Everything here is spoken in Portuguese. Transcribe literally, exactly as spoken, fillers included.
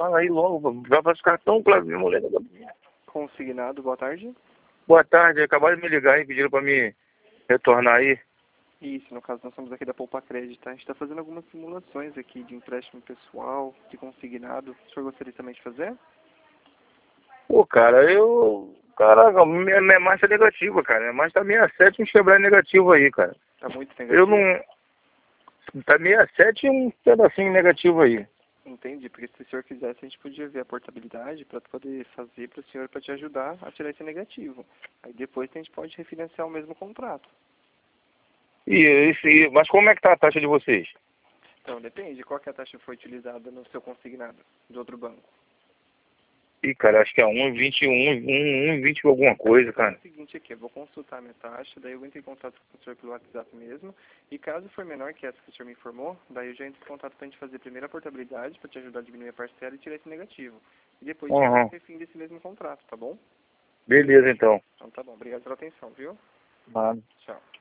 Fala aí logo, vai para os cartão, claro, minha mulher. Consignado, boa tarde. Boa tarde, acabaram de me ligar e pediram para me retornar aí. Isso, no caso nós somos aqui da Poupa Crédito, tá? A gente está fazendo algumas simulações aqui de empréstimo pessoal, de consignado. O senhor gostaria também de fazer? Pô, cara, eu... Caraca, minha, minha marcha é negativa, cara. Minha marcha tá sessenta e sete e um quebrar negativo aí, cara. Tá muito negativo? Eu não... Tá sessenta e sete e um pedacinho negativo aí. Entendi, porque se o senhor quisesse a gente podia ver a portabilidade para poder fazer para o senhor, para te ajudar a tirar esse negativo. Aí depois a gente pode refinanciar o mesmo contrato. E, esse, mas como é que tá a taxa de vocês? Então depende, qual que é a taxa que foi utilizada no seu consignado, do outro banco? Ih, cara, acho que é um vírgula vinte e um, um vírgula vinte alguma coisa, cara. É o seguinte aqui, eu vou consultar a minha taxa, daí eu entro em contato com o senhor pelo WhatsApp mesmo, e caso for menor que essa que o senhor me informou, daí eu já entro em contato pra gente fazer primeiro a portabilidade, para te ajudar a diminuir a parcela e tirar esse negativo. E depois Uhum. tirar o refim desse mesmo contrato, tá bom? Beleza, então. Então tá bom, obrigado pela atenção, viu? Nada. Tchau.